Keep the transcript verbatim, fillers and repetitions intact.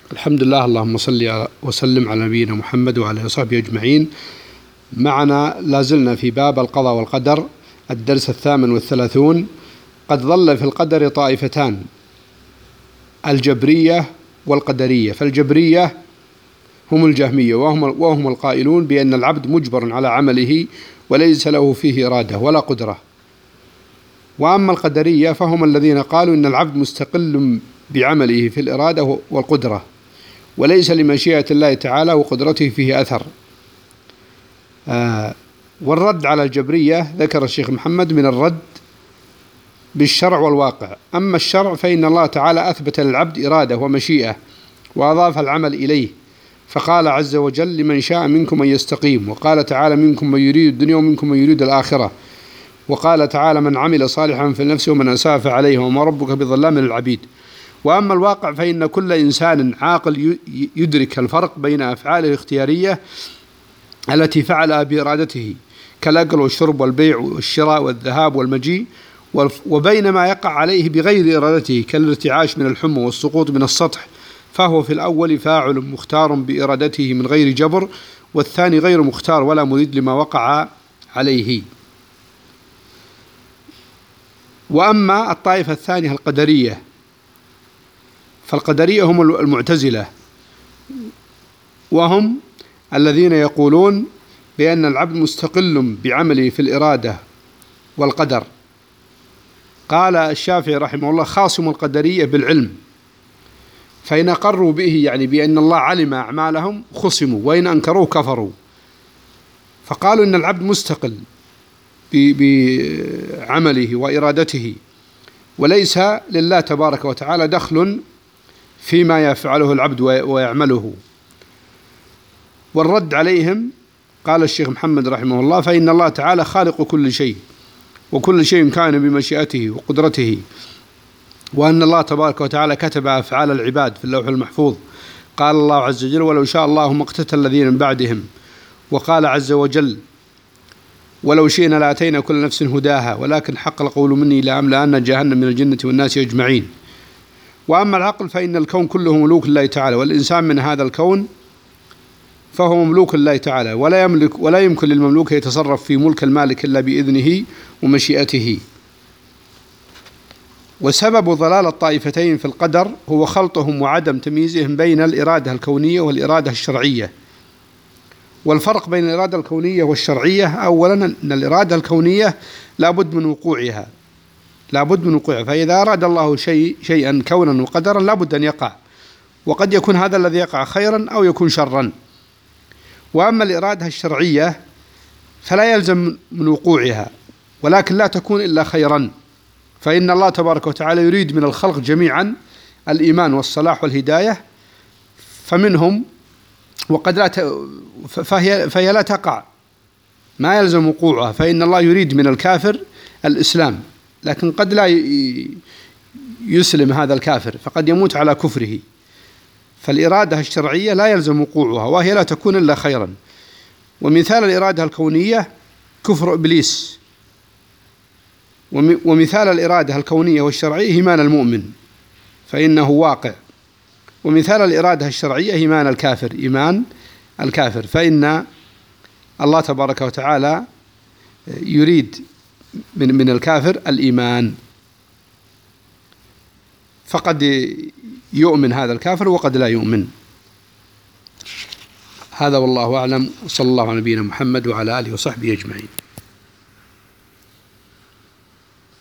الحمد لله، اللهم صل وسلم على نبينا محمد وعلى آله وصحبه أجمعين. معنا لازلنا في باب القضاء والقدر، الدرس الثامن والثلاثون. قد ظل في القدر طائفتان، الجبرية والقدرية. فالجبرية هم الجهمية، وهم, وهم القائلون بأن العبد مجبر على عمله وليس له فيه إرادة ولا قدرة. وأما القدرية فهم الذين قالوا إن العبد مستقل بعمله في الإرادة والقدرة، وليس لمشيئة الله تعالى وقدرته فيه أثر. آه والرد على الجبرية ذكر الشيخ محمد من الرد بالشرع والواقع. أما الشرع فإن الله تعالى أثبت للعبد إرادة ومشيئة وأضاف العمل إليه، فقال عز وجل: لمن شاء منكم أن يستقيم. وقال تعالى: منكم من يريد الدنيا ومنكم من يريد الآخرة. وقال تعالى: من عمل صالحا فلنفسه ومن أساء فعليه وما ربك بظلام للعبيد. وأما الواقع فإن كل إنسان عاقل يدرك الفرق بين أفعاله الاختيارية التي فعلها بإرادته كالأكل والشرب والبيع والشراء والذهاب والمجيء، وبين ما يقع عليه بغير إرادته كالارتعاش من الحمى والسقوط من السطح، فهو في الأول فاعل مختار بإرادته من غير جبر، والثاني غير مختار ولا مريد لما وقع عليه. وأما الطائفة الثانية القدرية، فالقدرية هم المعتزلة، وهم الذين يقولون بأن العبد مستقل بعمله في الإرادة والقدر. قال الشافعي رحمه الله: خاصم القدرية بالعلم، فإن أقروا به يعني بأن الله علم أعمالهم خصموا، وإن أنكروه كفروا. فقالوا إن العبد مستقل بعمله وإرادته، وليس لله تبارك وتعالى دخل فيما يفعله العبد ويعمله. والرد عليهم قال الشيخ محمد رحمه الله: فإن الله تعالى خالق كل شيء، وكل شيء كان بمشيئته وقدرته، وأن الله تبارك وتعالى كتب أفعال العباد في اللوح المحفوظ. قال الله عز وجل: ولو شاء الله ما اقتتل الذين من بعدهم. وقال عز وجل: ولو شئنا لآتينا كل نفس هداها ولكن حق القول مني لأملأن جهنم من الجنة والناس أجمعين. وأما العقل فإن الكون كله ملوك لله تعالى، والإنسان من هذا الكون فهو مملوك لله تعالى، ولا يملك ولا يمكن للمملوك يتصرف في ملك المالك إلا بإذنه ومشيئته. وسبب ضلال الطائفتين في القدر هو خلطهم وعدم تمييزهم بين الإرادة الكونية والإرادة الشرعية. والفرق بين الإرادة الكونية والشرعية: أولا أن الإرادة الكونية لابد من وقوعها لابد من وقوعها فإذا أراد الله شيء شيئا كونا وقدرا لابد أن يقع، وقد يكون هذا الذي يقع خيرا أو يكون شرا. وأما الإرادة الشرعية فلا يلزم من وقوعها، ولكن لا تكون إلا خيرا، فإن الله تبارك وتعالى يريد من الخلق جميعا الإيمان والصلاح والهداية، فمنهم وقد لا ت... فهي... فهي لا تقع، ما يلزم وقوعها، فإن الله يريد من الكافر الإسلام، لكن قد لا يسلم هذا الكافر فقد يموت على كفره. فالإرادة الشرعية لا يلزم وقوعها، وهي لا تكون إلا خيرا. ومثال الإرادة الكونية كفر إبليس، ومثال الإرادة الكونية والشرعية إيمان المؤمن فإنه واقع. ومثال الإرادة الشرعية إيمان الكافر إيمان الكافر فإن الله تبارك وتعالى يريد من من الكافر الإيمان، فقد يؤمن هذا الكافر وقد لا يؤمن. هذا والله أعلم، وصلى الله على نبينا محمد وعلى آله وصحبه أجمعين.